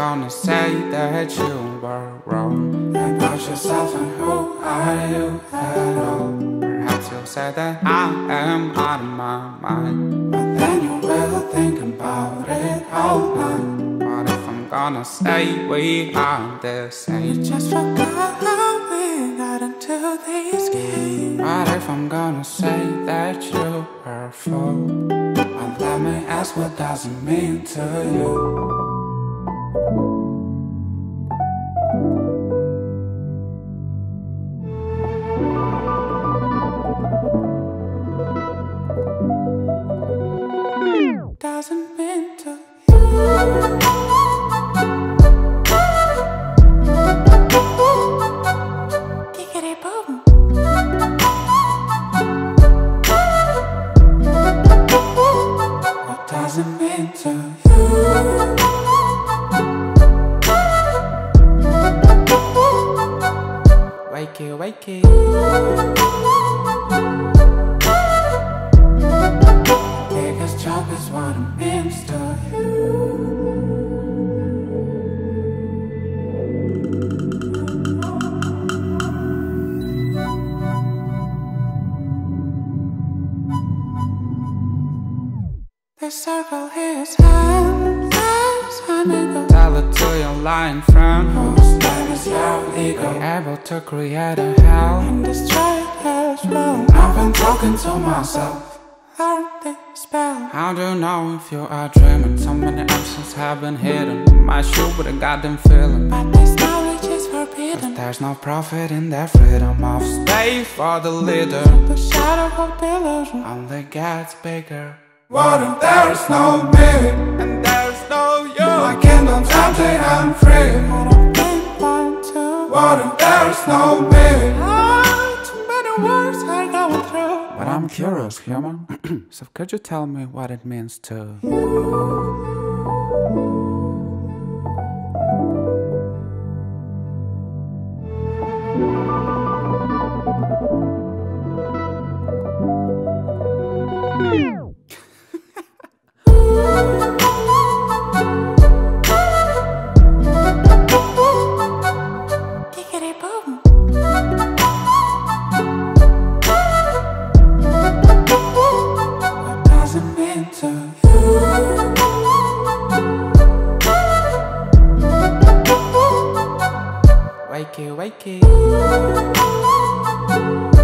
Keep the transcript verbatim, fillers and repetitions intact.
gonna say that you were wrong about yourself and who are you at all? Perhaps you'll say that I am out of my mind, but then you will think about it all night. What if I'm gonna say we are the same? You just forgot how we got into this game. What if I'm gonna say that you were a fool? And let me ask, what does it mean to you? Doesn't mean to you. What does it mean to you? Wakey, wakey. Biggest jump is what it means to you. The circle is endless, amigo. Tell it to your lying friend whose name is your ego. Be able to create a hell and destroy it as well. I've been talking to myself, learn this spell. How do you know if you are dreaming? So many options have been hidden in my shoe with a goddamn feeling, but this knowledge is forbidden. There's no profit in that freedom of space for the leader. The shadow of delusion only gets bigger. What if there is no me, and there is no you? My kingdom's empty and free. What if they want to? What if there is no me? Ah, too many words are going through. But I'm curious, human. So could you tell me what it means to you? To you. Wakey, wakey.